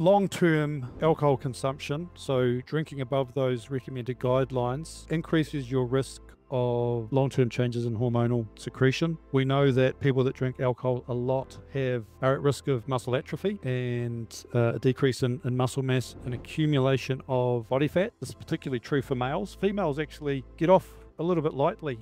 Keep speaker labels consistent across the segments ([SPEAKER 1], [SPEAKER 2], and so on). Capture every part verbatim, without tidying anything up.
[SPEAKER 1] long-term alcohol consumption, so drinking above those recommended guidelines, increases your risk of long-term changes in hormonal secretion. We know that people that drink alcohol a lot have are at risk of muscle atrophy and uh, a decrease in, in muscle mass and accumulation of body fat. This is particularly true for males. Females actually get off a little bit lightly.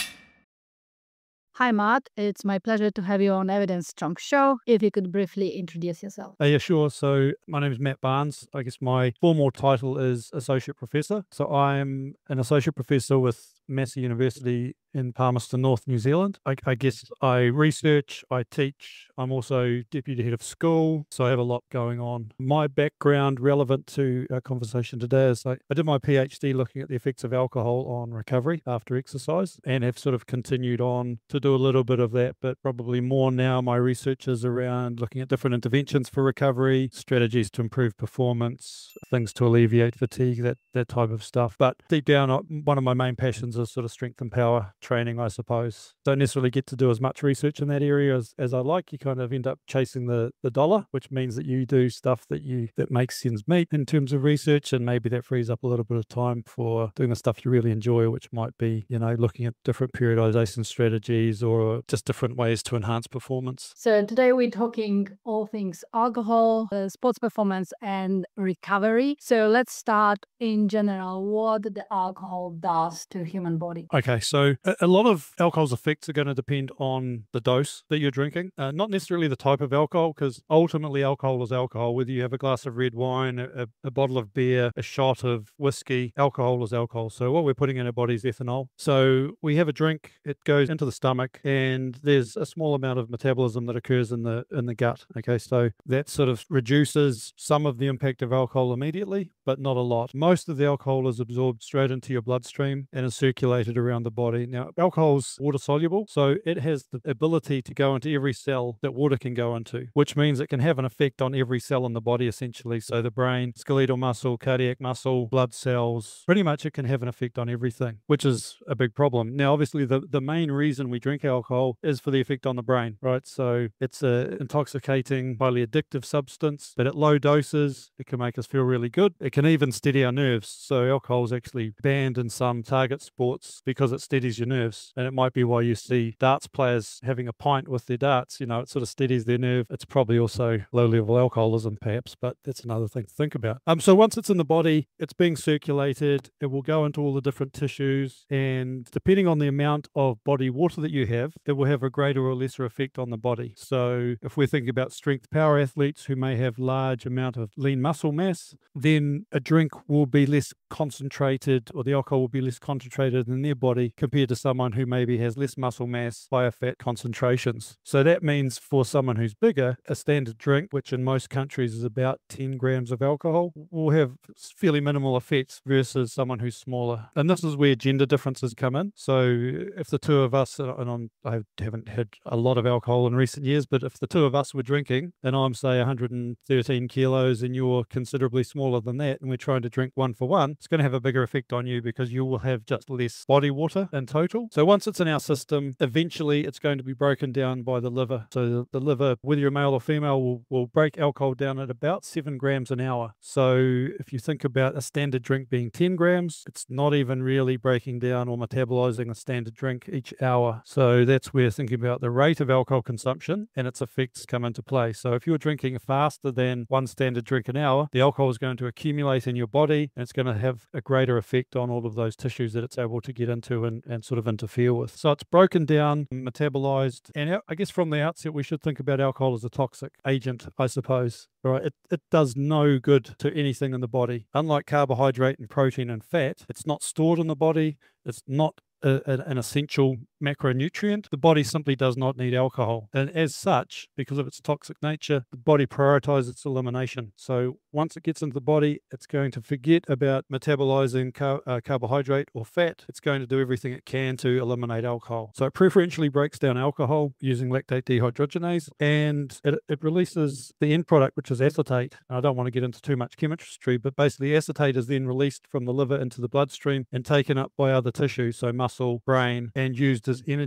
[SPEAKER 2] Hi, Matt. It's my pleasure to have you on Evidence Strong Show. If you could briefly introduce yourself.
[SPEAKER 1] Uh, yeah, sure. So my name is Matt Barnes. I guess my formal title is Associate Professor. So I'm an Associate Professor with Massey University in Palmerston North, New Zealand. I, I guess I research, I teach. I'm also Deputy Head of School, so I have a lot going on. My background relevant to our conversation today is I, I did my PhD looking at the effects of alcohol on recovery after exercise and have sort of continued on to do a little bit of that, but probably more now my research is around looking at different interventions for recovery, strategies to improve performance, things to alleviate fatigue, that, that type of stuff. But deep down, one of my main passions is sort of strength and power training, I suppose. Don't necessarily get to do as much research in that area as, as I like. You kind of end up chasing the, the dollar, which means that you do stuff that you that makes sense meet in terms of research, and maybe that frees up a little bit of time for doing the stuff you really enjoy, which might be, you know, looking at different periodization strategies or just different ways to enhance performance.
[SPEAKER 2] So today we're talking all things alcohol, uh, sports performance and recovery. So let's start in general, what the alcohol does to human body.
[SPEAKER 1] Okay, so a, a lot of alcohol's effects are going to depend on the dose that you're drinking, uh, not necessarily the type of alcohol, because ultimately alcohol is alcohol. Whether you have a glass of red wine, a, a bottle of beer, a shot of whiskey, alcohol is alcohol. So what we're putting in our body is ethanol. So we have a drink, it goes into the stomach, and there's a small amount of metabolism that occurs in the in the gut. Okay, so that sort of reduces some of the impact of alcohol immediately, but not a lot. Most of the alcohol is absorbed straight into your bloodstream and is circulated around the body. Now, alcohol's water soluble, so it has the ability to go into every cell that water can go into, which means it can have an effect on every cell in the body, essentially. So the brain, skeletal muscle, cardiac muscle, blood cells, pretty much it can have an effect on everything, which is a big problem. Now, obviously, the, the main reason we drink alcohol is for the effect on the brain, right? So it's an intoxicating, highly addictive substance, but at low doses, it can make us feel really good. It can even steady our nerves. So alcohol is actually banned in some target sports because it steadies your nerves. And it might be why you see darts players having a pint with their darts. You know, it sort of steadies their nerve. It's probably also low-level alcoholism, perhaps, but that's another thing to think about. Um, so once it's in the body, it's being circulated. It will go into all the different tissues, and depending on the amount of body water that you have, it will have a greater or lesser effect on the body. So if we're thinking about strength power athletes who may have large amount of lean muscle mass, then a drink will be less concentrated, or the alcohol will be less concentrated in their body compared to someone who maybe has less muscle mass, higher fat concentrations. So that means for someone who's bigger, a standard drink, which in most countries is about ten grams of alcohol, will have fairly minimal effects versus someone who's smaller. And this is where gender differences come in. So if the two of us, and I'm, I haven't had a lot of alcohol in recent years, but if the two of us were drinking and I'm say one hundred thirteen kilos and you're considerably smaller than that, and we're trying to drink one for one, it's going to have a bigger effect on you because you will have just less body water in total. So once it's in our system, eventually it's going to be broken down by the liver. So the, the liver, whether you're male or female, will, will break alcohol down at about seven grams an hour. So if you think about a standard drink being ten grams, it's not even really breaking down or metabolizing a standard drink each hour. So that's where thinking about the rate of alcohol consumption and its effects come into play. So if you're drinking faster than one standard drink an hour, the alcohol is going to accumulate in your body, and it's going to have a greater effect on all of those tissues that it's able to get into and, and sort of interfere with. So it's broken down, metabolized, and I guess from the outset we should think about alcohol as a toxic agent, I suppose. Right, it, it does no good to anything in the body. Unlike carbohydrate and protein and fat, it's not stored in the body. It's not a, a, an essential macronutrient. The body simply does not need alcohol. And as such, because of its toxic nature, the body prioritizes its elimination. So once it gets into the body, it's going to forget about metabolizing car uh, carbohydrate or fat. It's going to do everything it can to eliminate alcohol. So it preferentially breaks down alcohol using lactate dehydrogenase, and it, it releases the end product, which is acetate. And I don't want to get into too much chemistry, but basically acetate is then released from the liver into the bloodstream and taken up by other tissues, so muscle, brain, and used as energy.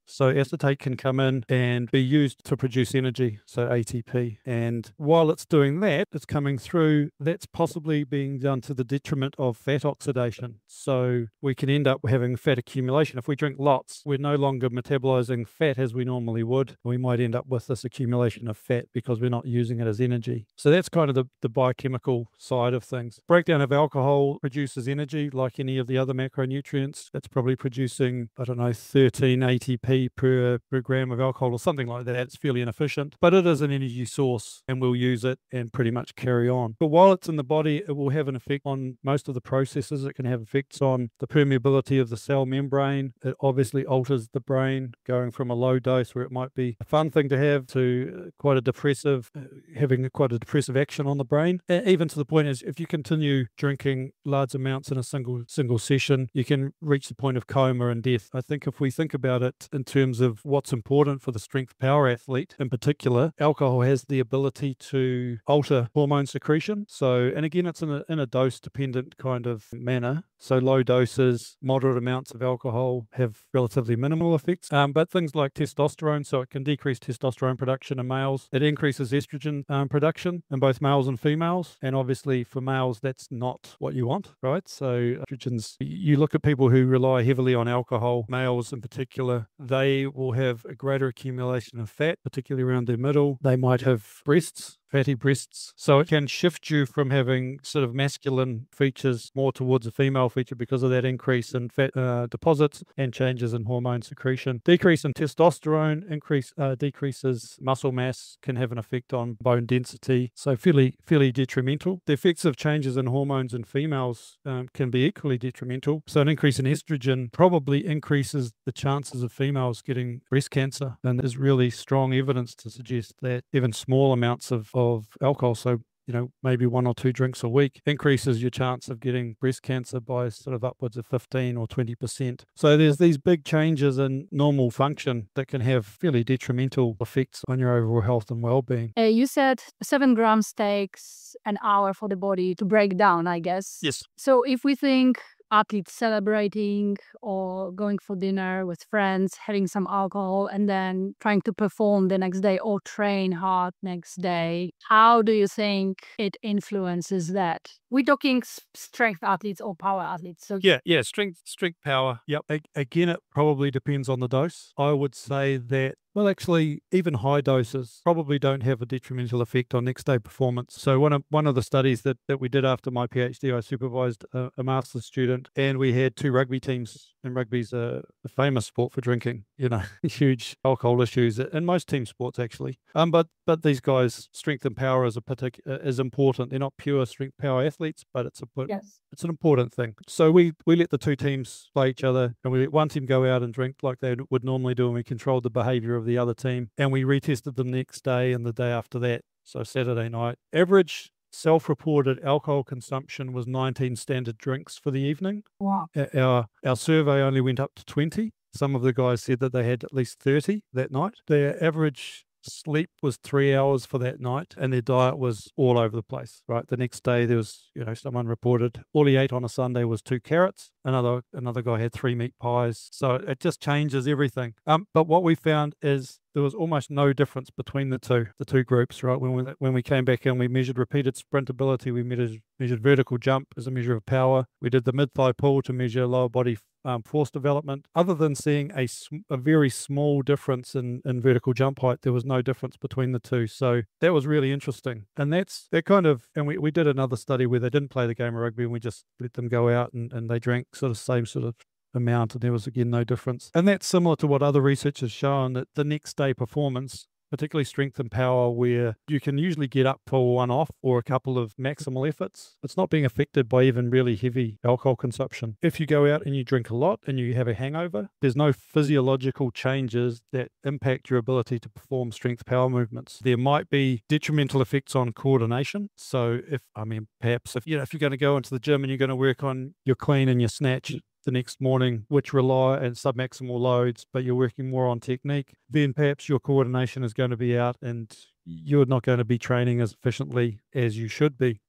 [SPEAKER 1] So acetate can come in and be used to produce energy, so A T P. And while it's doing that, it's coming through, that's possibly being done to the detriment of fat oxidation. So we can end up having fat accumulation. If we drink lots, we're no longer metabolizing fat as we normally would. We might end up with this accumulation of fat because we're not using it as energy. So that's kind of the, the biochemical side of things. Breakdown of alcohol produces energy like any of the other macronutrients. It's probably producing, I don't know, thirteen A T P per, per gram of alcohol or something like that. It's fairly inefficient, but it is an energy source and we'll use it and pretty much carry on. But while it's in the body, it will have an effect on most of the processes. It can have effects on the permeability of the cell membrane. It obviously alters the brain, going from a low dose where it might be a fun thing to have to quite a depressive, uh, having quite a depressive action on the brain. Uh, even to the point is if you continue drinking large amounts in a single single session, you can reach the point of coma and death. I think if we think about it in terms of what's important for the strength power athlete in particular, alcohol has the ability to alter hormone secretion. So, and again, it's in a, in a dose dependent kind of manner. So low doses, moderate amounts of alcohol have relatively minimal effects. Um, but things like testosterone, so it can decrease testosterone production in males. It increases estrogen um, production in both males and females. And obviously for males, that's not what you want, right? So estrogens, you look at people who rely heavily on alcohol, males in particular, they will have a greater accumulation of fat, particularly around their middle. They might have breasts, fatty breasts. So it can shift you from having sort of masculine features more towards a female feature because of that increase in fat uh, deposits and changes in hormone secretion. Decrease in testosterone, increase uh, decreases muscle mass, can have an effect on bone density. So fairly, fairly detrimental. The effects of changes in hormones in females um, can be equally detrimental. So an increase in estrogen probably increases the chances of females getting breast cancer. And there's really strong evidence to suggest that even small amounts of of alcohol, so you know maybe one or two drinks a week, increases your chance of getting breast cancer by sort of upwards of fifteen or twenty percent. So there's these big changes in normal function that can have fairly detrimental effects on your overall health and well-being.
[SPEAKER 2] Uh, you said seven grams takes an hour for the body to break down, I guess.
[SPEAKER 1] Yes.
[SPEAKER 2] So if we think athletes celebrating or going for dinner with friends, having some alcohol, and then trying to perform the next day or train hard next day, how do you think it influences that? We're talking s- strength athletes or power athletes. So
[SPEAKER 1] Yeah, yeah, strength, strength, power. Yep. A- again, it probably depends on the dose. I would say that, well, actually, even high doses probably don't have a detrimental effect on next day performance. So one of one of the studies that, that we did after my PhD, I supervised a, a master's student, and we had two rugby teams. And rugby's a, a famous sport for drinking, you know, huge alcohol issues in most team sports actually. Um, but but these guys, strength and power is a partic- uh, is important. They're not pure strength power athletes, but it's a
[SPEAKER 2] yes.
[SPEAKER 1] it's an important thing. So we we let the two teams play each other, and we let one team go out and drink like they would normally do, and we controlled the behavior of the other team, and we retested them next day and the day after that. So Saturday night, average self-reported alcohol consumption was nineteen standard drinks for the evening.
[SPEAKER 2] Wow.
[SPEAKER 1] Our our survey only went up to twenty. Some of the guys said that they had at least thirty that night. Their average sleep was three hours for that night, and their diet was all over the place, right? The next day there was, you know, someone reported all he ate on a Sunday was two carrots. Another another guy had three meat pies. So it just changes everything. Um, but what we found is there was almost no difference between the two, the two groups, right? When we, when we came back and we measured repeated sprint ability, we measured, measured vertical jump as a measure of power. We did the mid-thigh pull to measure lower body um, force development. Other than seeing a, a very small difference in, in vertical jump height, there was no difference between the two. So that was really interesting. And that's, that kind of, and we, we did another study where they didn't play the game of rugby and we just let them go out and, and they drank sort of same sort of amount, and there was again no difference. And that's similar to what other research has shown, that the next day performance, particularly strength and power, where you can usually get up for one off or a couple of maximal efforts, it's not being affected by even really heavy alcohol consumption. If you go out and you drink a lot and you have a hangover, there's no physiological changes that impact your ability to perform strength power movements. There might be detrimental effects on coordination. So if, I mean, perhaps if, you know, if you're going to go into the gym and you're going to work on your clean and your snatch the next morning, which rely on submaximal loads, but you're working more on technique, then perhaps your coordination is going to be out and you're not going to be training as efficiently as you should be.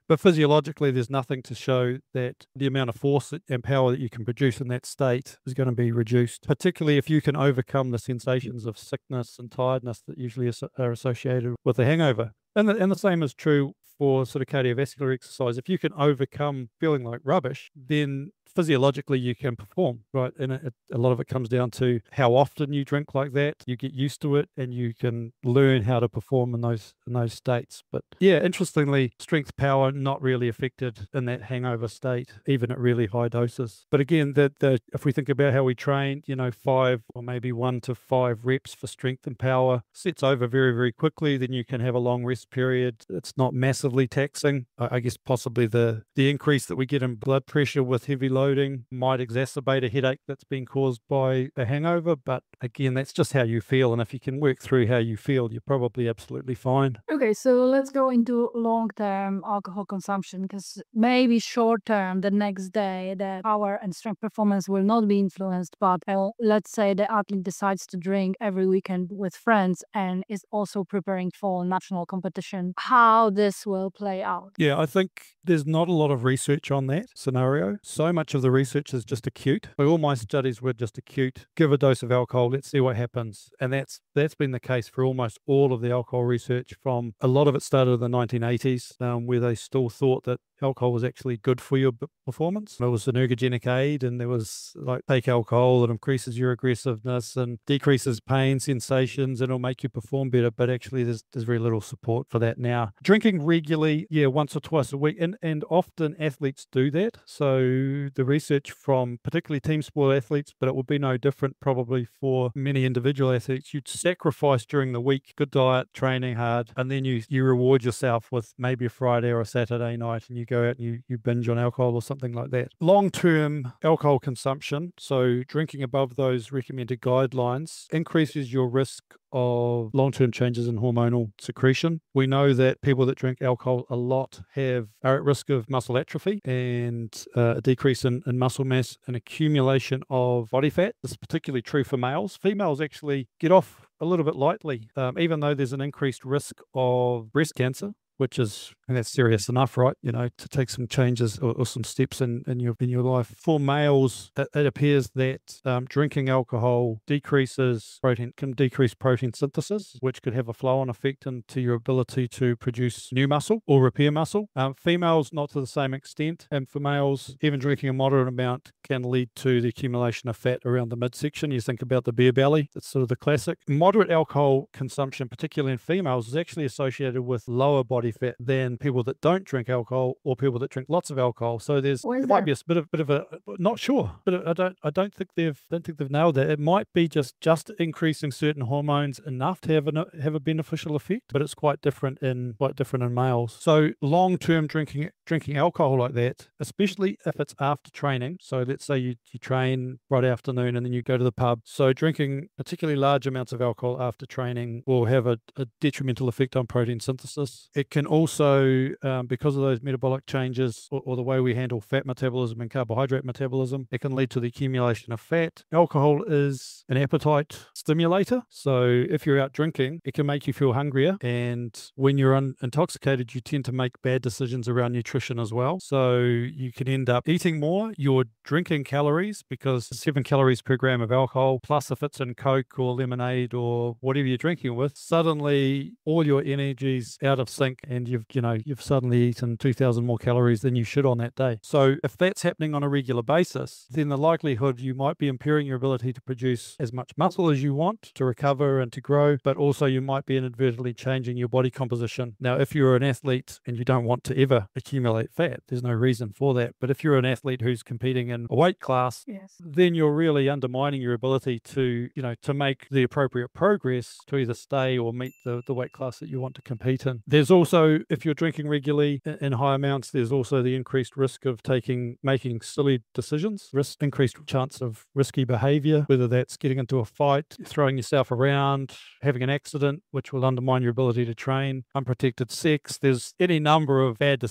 [SPEAKER 1] But physiologically, there's nothing to show that the amount of force and power that you can produce in that state is going to be reduced, particularly if you can overcome the sensations of sickness and tiredness that usually are associated with a hangover. And the, and the same is true for sort of cardiovascular exercise. If you can overcome feeling like rubbish, then physiologically you can perform, right? And it, a lot of it comes down to how often you drink like that. You get used to it and you can learn how to perform in those in those states. But yeah, interestingly, strength power not really affected in that hangover state, even at really high doses. But again, the, the, if we think about how we train, you know, five or maybe one to five reps for strength and power sets over very, very quickly. Then you can have a long rest period. It's not massively taxing. I, I guess possibly the, the increase that we get in blood pressure with heavy load might exacerbate a headache that's been caused by a hangover, but again, that's just how you feel, and if you can work through how you feel, you're probably absolutely fine.
[SPEAKER 2] Okay, so let's go into long-term alcohol consumption, because maybe short-term, the next day, the power and strength performance will not be influenced, but uh, let's say the athlete decides to drink every weekend with friends and is also preparing for national competition, how this will play out.
[SPEAKER 1] Yeah, I think there's not a lot of research on that scenario. So much of the research is just acute. So all my studies were just acute. Give a dose of alcohol, let's see what happens. And that's that's been the case for almost all of the alcohol research. From a lot of it started in the nineteen eighties, um, where they still thought that alcohol was actually good for your performance. It was an ergogenic aid, and there was like, take alcohol, it increases your aggressiveness and decreases pain sensations, and it'll make you perform better. But actually there's there's very little support for that now. Drinking regularly, yeah, once or twice a week, and, and often athletes do that. So the research from particularly team sport athletes, but it would be no different probably for many individual athletes, you'd sacrifice during the week, good diet, training hard, and then you, you reward yourself with maybe a Friday or a Saturday night, and you go out and you, you binge on alcohol or something like that. Long-term alcohol consumption, so drinking above those recommended guidelines, increases your risk of long-term changes in hormonal secretion. We know that people that drink alcohol a lot have are at risk of muscle atrophy and uh, a decrease in, in muscle mass and accumulation of body fat. This is particularly true for males. Females actually get off a little bit lightly, um, even though there's an increased risk of breast cancer, which is, and that's serious enough, right? You know, to take some changes or, or some steps in, in your in your life. For males, it, it appears that um, drinking alcohol decreases protein, can decrease protein synthesis, which could have a flow-on effect into your ability to produce new muscle or repair muscle. Um, females, not to the same extent. And for males, even drinking a moderate amount can lead to the accumulation of fat around the midsection. You think about the beer belly, that's sort of the classic. Moderate alcohol consumption, particularly in females, is actually associated with lower body fat than people that don't drink alcohol or people that drink lots of alcohol. So there's there might be a bit of bit of a not sure, but I don't I don't think they've don't think they've nailed it. It might be just just increasing certain hormones enough to have a have a beneficial effect, but it's quite different in quite different in males. So long term drinking drinking alcohol like that, especially if it's after training. So let's say you you train Friday afternoon and then you go to the pub. So drinking particularly large amounts of alcohol after training will have a, a detrimental effect on protein synthesis. It can also, um, because of those metabolic changes or, or the way we handle fat metabolism and carbohydrate metabolism, it can lead to the accumulation of fat. Alcohol is an appetite stimulator. So if you're out drinking, it can make you feel hungrier. And when you're un- intoxicated, you tend to make bad decisions around nutrition as well. So you can end up eating more. You're drinking calories because seven calories per gram of alcohol, plus if it's in Coke or lemonade or whatever you're drinking with, suddenly all your energy's out of sync, and you've, you know, you've suddenly eaten two thousand more calories than you should on that day. So if that's happening on a regular basis, then the likelihood you might be impairing your ability to produce as much muscle as you want to recover and to grow, but also you might be inadvertently changing your body composition. Now, if you're an athlete and you don't want to ever accumulate fat, there's no reason for that. But if you're an athlete who's competing in a weight class,
[SPEAKER 2] yes,
[SPEAKER 1] then you're really undermining your ability to, you know, to make the appropriate progress to either stay or meet the, the weight class that you want to compete in. There's also, if you're drinking regularly in high amounts, there's also the increased risk of taking, making silly decisions, risk, increased chance of risky behavior, whether that's getting into a fight, throwing yourself around, having an accident, which will undermine your ability to train, unprotected sex. There's any number of bad decisions that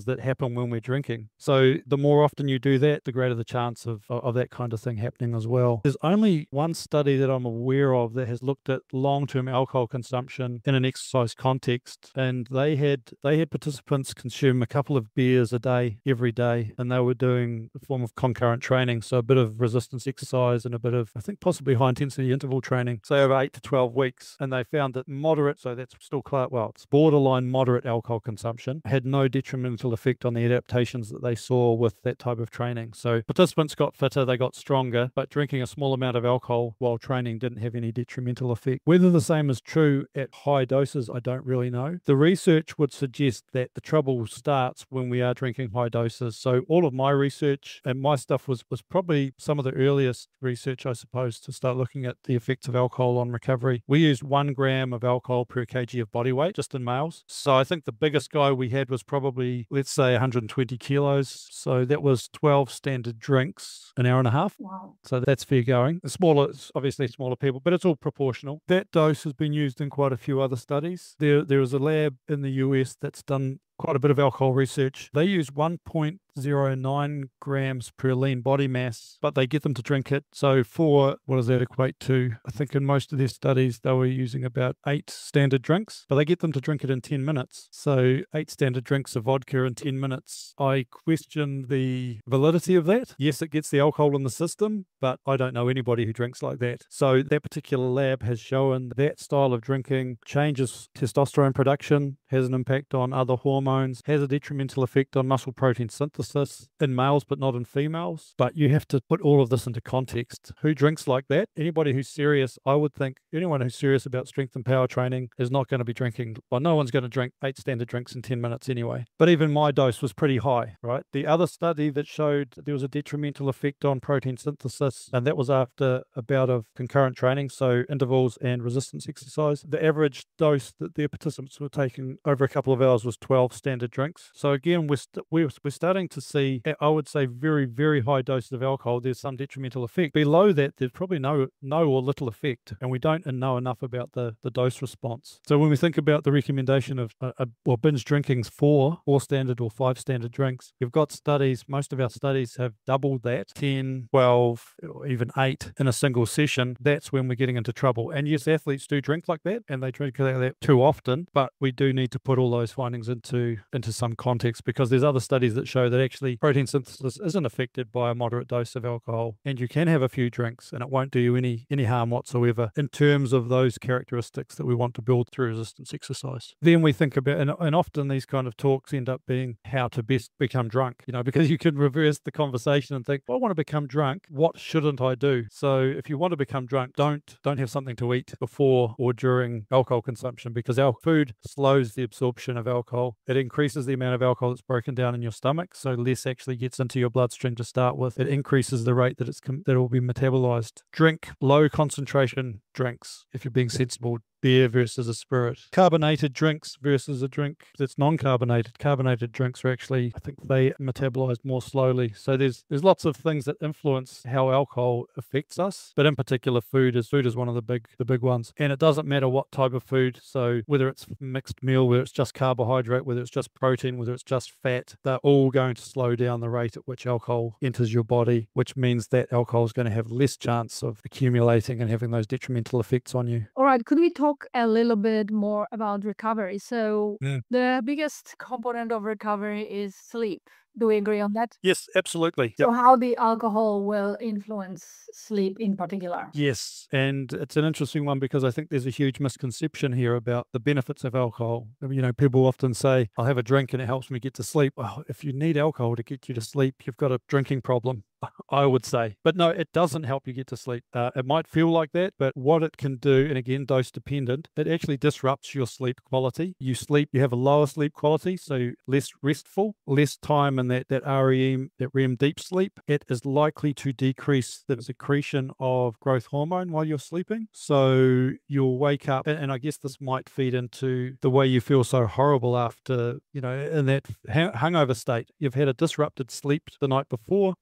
[SPEAKER 1] that happen when we're drinking. So the more often you do that, the greater the chance of, of that kind of thing happening as well. There's only one study that I'm aware of that has looked at long-term alcohol consumption in an exercise context, and they had they had participants consume a couple of beers a day every day, and they were doing a form of concurrent training, so a bit of resistance exercise and a bit of, I think, possibly high intensity interval training, say over eight to twelve weeks, and they found that moderate, so that's still quite, well, it's borderline moderate alcohol consumption, had no detrimental effect on the adaptations that they saw with that type of training. So participants got fitter, they got stronger, but drinking a small amount of alcohol while training didn't have any detrimental effect. Whether the same is true at high doses, I don't really know. The research would suggest that the trouble starts when we are drinking high doses. So all of my research and my stuff was, was probably some of the earliest research, I suppose, to start looking at the effects of alcohol on recovery. We used one gram of alcohol per kg of body weight, just in males. So I think the biggest guy we had was probably, let's say, one hundred twenty kilos. So that was twelve standard drinks, an hour and a half.
[SPEAKER 2] Wow.
[SPEAKER 1] So that's fair going. The smaller, obviously smaller people, but it's all proportional. That dose has been used in quite a few other studies. There, there is a lab in the U S that's done quite a bit of alcohol research. They use one point zero nine grams per lean body mass, but they get them to drink it. So for, what does that equate to? I think in most of their studies, they were using about eight standard drinks, but they get them to drink it in ten minutes. So eight standard drinks of vodka in ten minutes. I question the validity of that. Yes, it gets the alcohol in the system, but I don't know anybody who drinks like that. So that particular lab has shown that style of drinking changes testosterone production, has an impact on other hormones, has a detrimental effect on muscle protein synthesis in males but not in females. But you have to put all of this into context. Who drinks like that? Anybody who's serious, I would think anyone who's serious about strength and power training is not going to be drinking, well, no one's going to drink eight standard drinks in ten minutes anyway. But even my dose was pretty high, right? The other study that showed there was a detrimental effect on protein synthesis, and that was after a bout of concurrent training, so intervals and resistance exercise. The average dose that their participants were taking over a couple of hours was twelve standard drinks. So again, we're, st- we're, we're starting to see, I would say, very, very high doses of alcohol. There's some detrimental effect. Below that, there's probably no no or little effect, and we don't know enough about the, the dose response. So when we think about the recommendation of uh, uh, well, binge drinking's four, four standard or five standard drinks, you've got studies, most of our studies have doubled that, ten, twelve, or even eight in a single session. That's when we're getting into trouble. And yes, athletes do drink like that, and they drink like that too often, but we do need to put all those findings into, into some context, because there's other studies that show that actually protein synthesis isn't affected by a moderate dose of alcohol, and you can have a few drinks and it won't do you any, any harm whatsoever in terms of those characteristics that we want to build through resistance exercise. Then we think about, and, and often these kind of talks end up being how to best become drunk, you know, because you can reverse the conversation and think, well, I want to become drunk, what shouldn't I do? So if you want to become drunk, don't don't have something to eat before or during alcohol consumption, because our food slows the absorption of alcohol. It increases the amount of alcohol that's broken down in your stomach, so less actually gets into your bloodstream to start with. It increases the rate that it's com- that it will be metabolized. Drink low concentration drinks if you're being sensible. Beer versus a spirit. Carbonated drinks versus a drink that's non-carbonated. Carbonated drinks are actually, I think they metabolize more slowly. So there's there's lots of things that influence how alcohol affects us, but in particular food is food is one of the big the big ones. And it doesn't matter what type of food. So whether it's mixed meal, whether it's just carbohydrate, whether it's just protein, whether it's just fat, they're all going to slow down the rate at which alcohol enters your body, which means that alcohol is going to have less chance of accumulating and having those detrimental effects on you.
[SPEAKER 2] All right, could we talk a little bit more about recovery? So
[SPEAKER 1] Yeah.
[SPEAKER 2] the biggest component of recovery is sleep. Do we agree on that?
[SPEAKER 1] Yes, absolutely.
[SPEAKER 2] So how the alcohol will influence sleep in particular?
[SPEAKER 1] Yes, and it's an interesting one because I think there's a huge misconception here about the benefits of alcohol. You know, people often say, I'll have a drink and it helps me get to sleep. Well, if you need alcohol to get you to sleep, you've got a drinking problem, I would say. But no, it doesn't help you get to sleep. Uh, it might feel like that, but what it can do, and again, dose dependent, it actually disrupts your sleep quality. You sleep, you have a lower sleep quality, so less restful, less time in that, that R E M, that R E M deep sleep. It is likely to decrease the secretion of growth hormone while you're sleeping. So you'll wake up, and, and I guess this might feed into the way you feel so horrible after, you know, in that hangover state. You've had a disrupted sleep the night before. It's all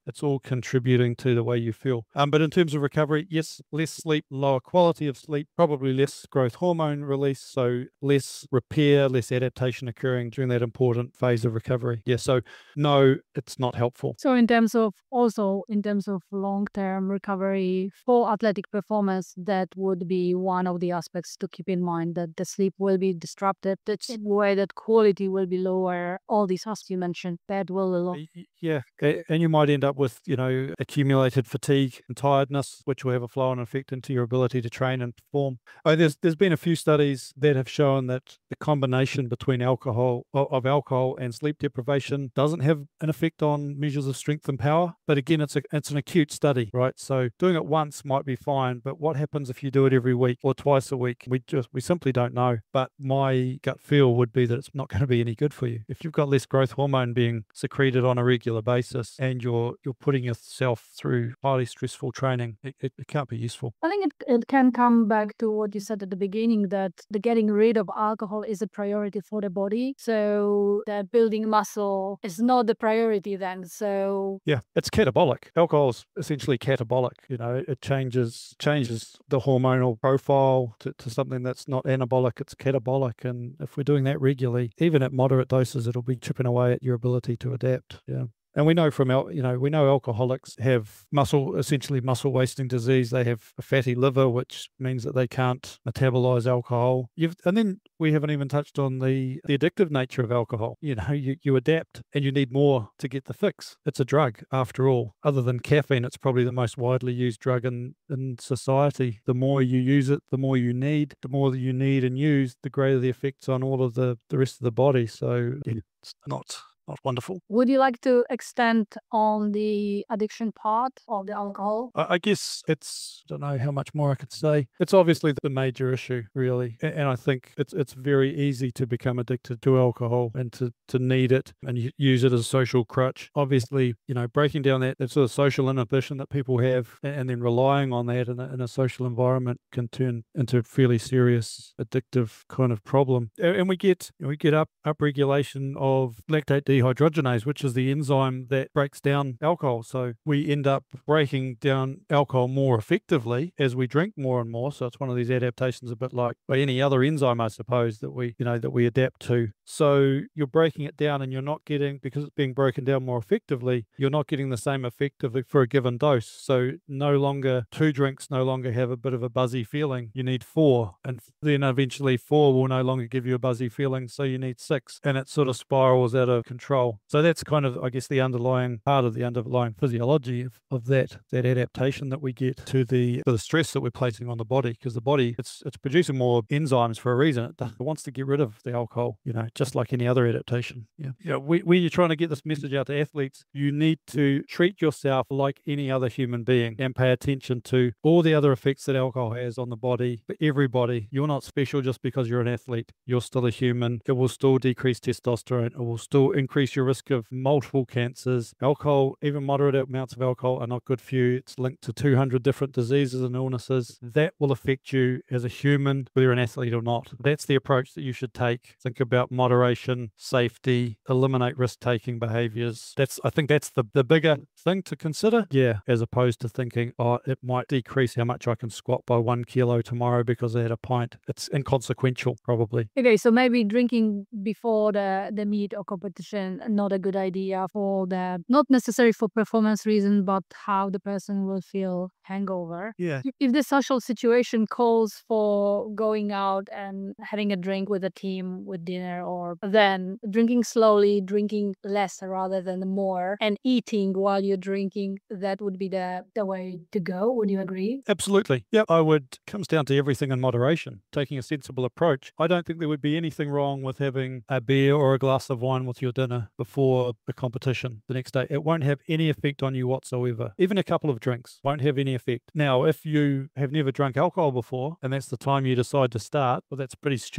[SPEAKER 1] contributing to the way you feel. Um, but in terms of recovery, yes, less sleep, lower quality of sleep, probably less growth hormone release, so less repair, less adaptation occurring during that important phase of recovery. Yeah, so no, it's not helpful.
[SPEAKER 2] So in terms of also in terms of long-term recovery for athletic performance, that would be one of the aspects to keep in mind, that the sleep will be disrupted in a way that quality will be lower. All these aspects you mentioned, that will a lot.
[SPEAKER 1] Y- y- Yeah, a- and you might end up with, you know, accumulated fatigue and tiredness, which will have a flow-on effect into your ability to train and perform. Oh, there's there's been a few studies that have shown that the combination between alcohol of of alcohol and sleep deprivation doesn't have an effect on measures of strength and power. But again, it's a it's an acute study, right? So doing it once might be fine, but what happens if you do it every week or twice a week? We just we simply don't know. But my gut feel would be that it's not going to be any good for you if you've got less growth hormone being secreted on a regular basis and you're you're putting yourself through highly stressful training. It, it, it can't be useful.
[SPEAKER 2] I think it, it can come back to what you said at the beginning, that the getting rid of alcohol is a priority for the body. So that building muscle is not the priority then. So
[SPEAKER 1] Yeah, it's catabolic. Alcohol is essentially catabolic. You know, it changes changes the hormonal profile to, to something that's not anabolic, it's catabolic. And if we're doing that regularly, even at moderate doses, it'll be chipping away at your ability to adapt. Yeah. And we know from, al- you know, we know alcoholics have muscle, essentially muscle wasting disease. They have a fatty liver, which means that they can't metabolize alcohol. You've, and then we haven't even touched on the, the addictive nature of alcohol. You know, you, you adapt and you need more to get the fix. It's a drug after all. Other than caffeine, it's probably the most widely used drug in, in society. The more you use it, the more you need. The more that you need and use, the greater the effects on all of the, the rest of the body. So yeah, it's not... not wonderful.
[SPEAKER 2] would you like to extend on the addiction part of the alcohol?
[SPEAKER 1] I I guess it's, I don't know how much more I could say. It's obviously the major issue, really. A- And I think it's it's very easy to become addicted to alcohol and to, to need it and u- use it as a social crutch. Obviously, you know, breaking down that, that sort of social inhibition that people have a- and then relying on that in a, in a social environment can turn into a fairly serious addictive kind of problem. A- And we get we get up upregulation of lactate dehydrogenase, which is the enzyme that breaks down alcohol. So we end up breaking down alcohol more effectively as we drink more and more. So it's one of these adaptations, a bit like by any other enzyme, I suppose, that we, you know, that we adapt to. So you're breaking it down and you're not getting, because it's being broken down more effectively, you're not getting the same effectively for a given dose. So no longer two drinks no longer have a bit of a buzzy feeling. You need four, and then eventually four will no longer give you a buzzy feeling. So you need six, and it sort of spirals out of control. So that's kind of, I guess, the underlying part of the underlying physiology of, of that that adaptation that we get to the to the stress that we're placing on the body, because the body it's it's producing more enzymes for a reason. It, does- it wants to get rid of the alcohol, you know, just like any other adaptation. Yeah, yeah. We, when you're trying to get this message out to athletes, you need to treat yourself like any other human being and pay attention to all the other effects that alcohol has on the body. For everybody, you're not special just because you're an athlete. You're still a human. It will still decrease testosterone. It will still increase your risk of multiple cancers. Alcohol, even moderate amounts of alcohol, are not good for you. It's linked to two hundred different diseases and illnesses. That will affect you as a human, whether you're an athlete or not. That's the approach that you should take. Think about moderation, safety, eliminate risk-taking behaviors. That's, I think that's the, the bigger thing to consider. Yeah, as opposed to thinking, oh, it might decrease how much I can squat by one kilo tomorrow because I had a pint. It's inconsequential, probably.
[SPEAKER 2] Okay, so maybe drinking before the, the meet or competition, not a good idea for the, not necessarily for performance reason, but how the person will feel hangover.
[SPEAKER 1] Yeah.
[SPEAKER 2] If if the social situation calls for going out and having a drink with a team with dinner, or then drinking slowly, drinking less rather than more, and eating while you're drinking, that would be the, the way to go. Would you agree?
[SPEAKER 1] Absolutely. Yep. I would, comes down to everything in moderation, taking a sensible approach. I don't think there would be anything wrong with having a beer or a glass of wine with your dinner before the competition the next day. It won't have any effect on you whatsoever. Even a couple of drinks won't have any effect. Now, if you have never drunk alcohol before and that's the time you decide to start, well, that's pretty stupid,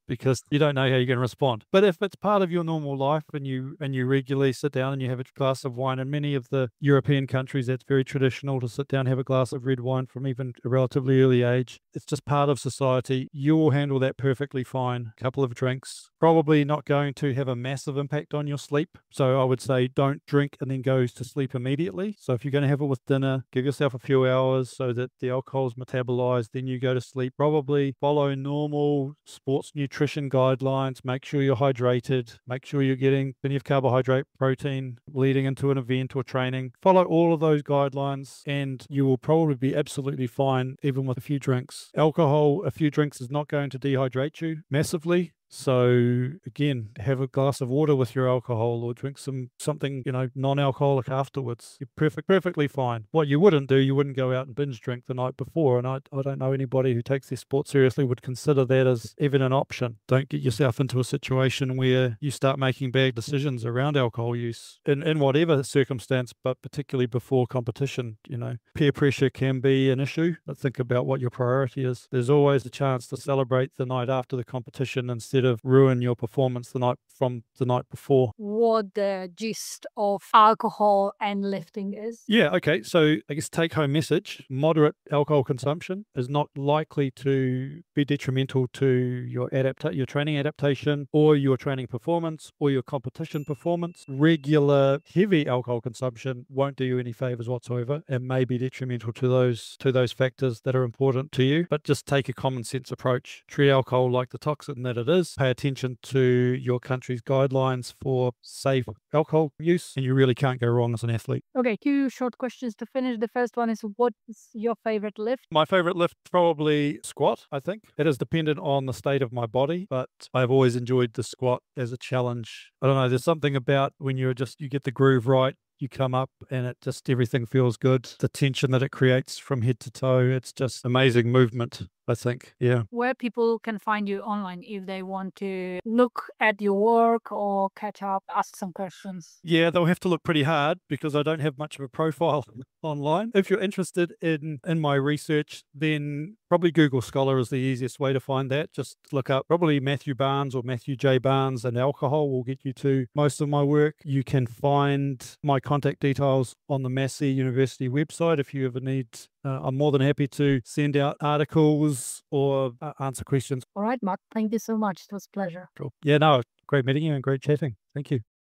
[SPEAKER 1] because you don't know how you're going to respond. But if it's part of your normal life and you and you regularly sit down and you have a glass of wine, in many of the European countries, that's very traditional to sit down and have a glass of red wine from even a relatively early age. It's just part of society. You will handle that perfectly fine. A couple of drinks, probably not going to have a massive impact on your sleep. So I would say don't drink and then go to sleep immediately. So if you're going to have it with dinner, give yourself a few hours so that the alcohol is metabolized, then you go to sleep. Probably follow normal sports nutrition guidelines. Make sure you're hydrated. Make sure you're getting plenty of carbohydrate, protein leading into an event or training. Follow all of those guidelines and you will probably be absolutely fine even with a few drinks. Alcohol, a few drinks is not going to dehydrate you massively. So again, have a glass of water with your alcohol or drink some something, you know, non-alcoholic afterwards. You're perfect, perfectly fine. What you wouldn't do, you wouldn't go out and binge drink the night before. And I, I don't know anybody who takes their sport seriously would consider that as even an option. Don't get yourself into a situation where you start making bad decisions around alcohol use in, in whatever circumstance, but particularly before competition. You know, peer pressure can be an issue, but think about what your priority is. There's always a chance to celebrate the night after the competition instead of ruin your performance the night from the night before.
[SPEAKER 2] What the gist of alcohol and lifting is?
[SPEAKER 1] Yeah, okay. So I guess take home message, moderate alcohol consumption is not likely to be detrimental to your adapta- your training adaptation or your training performance or your competition performance. Regular heavy alcohol consumption won't do you any favors whatsoever and may be detrimental to those to those factors that are important to you. But just take a common sense approach. Treat alcohol like the toxin that it is. Pay attention to your country's guidelines for safe alcohol use, and you really can't go wrong as an athlete.
[SPEAKER 2] Okay, two short questions to finish. The first one is, what is your favorite lift?
[SPEAKER 1] My favorite lift, probably squat, I think. It is dependent on the state of my body, but I've always enjoyed the squat as a challenge. I don't know, there's something about when you're just, you get the groove right, you come up and it just, everything feels good. The tension that it creates from head to toe, it's just amazing movement, I think. Yeah.
[SPEAKER 2] Where people can find you online if they want to look at your work or catch up, ask some questions.
[SPEAKER 1] Yeah, they'll have to look pretty hard because I don't have much of a profile online. If you're interested in, in my research, then probably Google Scholar is the easiest way to find that. Just look up probably Matthew Barnes or Matthew J. Barnes and alcohol will get you to most of my work. You can find my contact details on the Massey University website if you ever need. Uh, I'm more than happy to send out articles or uh, answer questions.
[SPEAKER 2] All right, Mark, thank you so much. It was a pleasure.
[SPEAKER 1] Cool. Yeah, no, great meeting you and great chatting. Thank you.